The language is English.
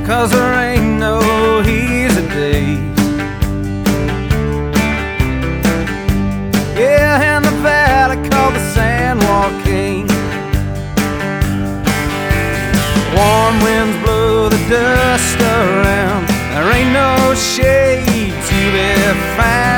'cause there ain't no easy days. Yeah, and the valley called the San Joaquin. Warm winds blow the dust around. There ain't no shade to be found.